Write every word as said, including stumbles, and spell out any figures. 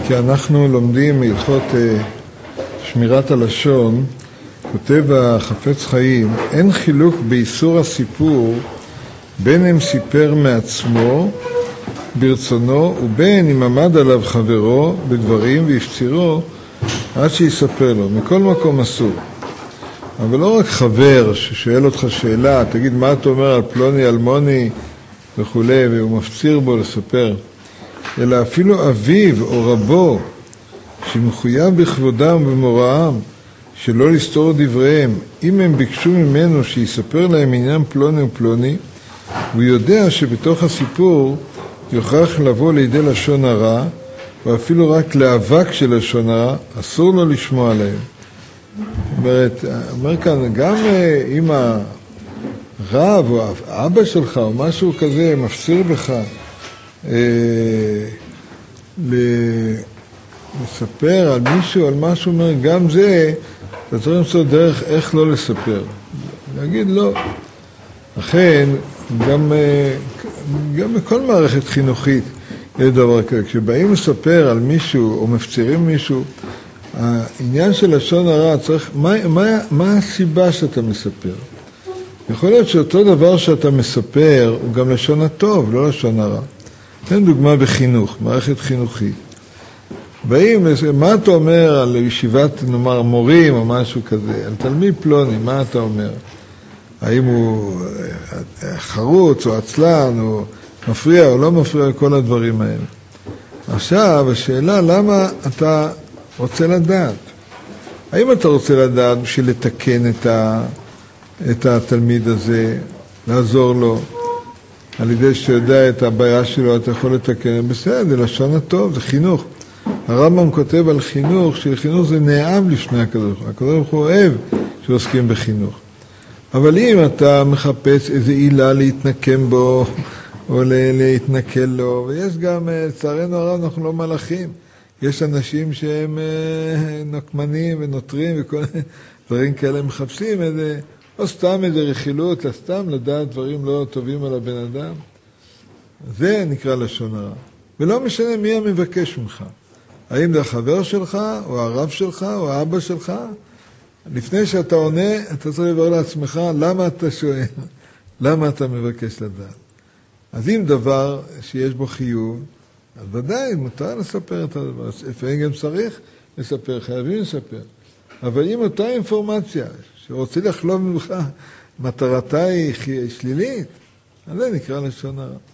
כי אנחנו לומדים מהלכות שמירת הלשון. כותב החפץ חיים, אין חילוק באיסור הסיפור בין אם סיפר מעצמו ברצונו ובין אם עמד עליו חברו בדברים והפצירו עד שיספר לו. מכל מקום אסור. אבל לא רק חבר ששואל אותך שאלה, תגיד מה אתה אומר על פלוני אלמוני וכו', והוא מפציר בו לספר, אלא אפילו אביו או רבו שמחויב בכבודם ובמוראם שלא לסתור דבריהם, אם הם ביקשו ממנו שיספר להם עניין פלוני ופלוני, הוא יודע שבתוך הסיפור יוכרח לבוא לידי לשון הרע, ואפילו רק להאבק של לשון הרע, אסור לו לשמוע עליהם. זאת אומרת, אומר כאן, גם אם הרב או אבא שלך או משהו כזה מפציר בך אה, לספר על מישהו, על משהו, אומר, גם זה, אתה צריך למצוא דרך איך לא לספר. להגיד לא. לכן, גם, גם בכל מערכת חינוכית יש דבר כזה. כשבאים לספר על מישהו או מפצירים מישהו, העניין של לשון הרע צריך, מה, מה, מה הסיבה שאתה מספר? יכול להיות שאותו דבר שאתה מספר הוא גם לשון הטוב, לא לשון הרע. תן דוגמה בחינוך, מערכת חינוכית. באים, מה אתה אומר על ישיבת, נאמר, מורים או משהו כזה, על תלמיד פלוני, מה אתה אומר? האם הוא חרוץ או עצלן או מפריע או לא מפריע, כל הדברים האלה. עכשיו, השאלה, למה אתה רוצה לדעת? האם אתה רוצה לדעת בשביל לתקן את, ה, את התלמיד הזה, לעזור לו, על ידי שיודע את הבעיה שלו, אתה יכול לתקן, בסדר, זה לשון הטוב, זה חינוך. הרמב"ם כותב על חינוך, שחינוך זה נאהב לפני הקדוש ברוך הוא. הקדוש ברוך הוא אוהב שעוסקים בחינוך. אבל אם אתה מחפש איזו עילה להתנקם בו, או להתנכל לו, ויש גם, לצערנו הרב, אנחנו לא מלאכים. יש אנשים שהם נקמנים ונותרים וכל דברים כאלה, מחפשים איזה, או סתם איזה רכילות, סתם לדעת דברים לא טובים על הבן אדם. זה נקרא לשון הרע. ולא משנה מי המבקש ממך. האם זה החבר שלך, או הרב שלך, או האבא שלך? לפני שאתה עונה, אתה צריך לברר לעצמך, למה אתה שואל? למה אתה מבקש לדעת? אז אם דבר שיש בו חיוב, אז ודאי, מותר לספר את הדבר. לפעמים גם צריך לספר, חייבים לספר. אבל אם אותה אינפורמציה שרוצה לחלום ממך, מטרתה היא שלילית, אז זה נקרא לשון הרע.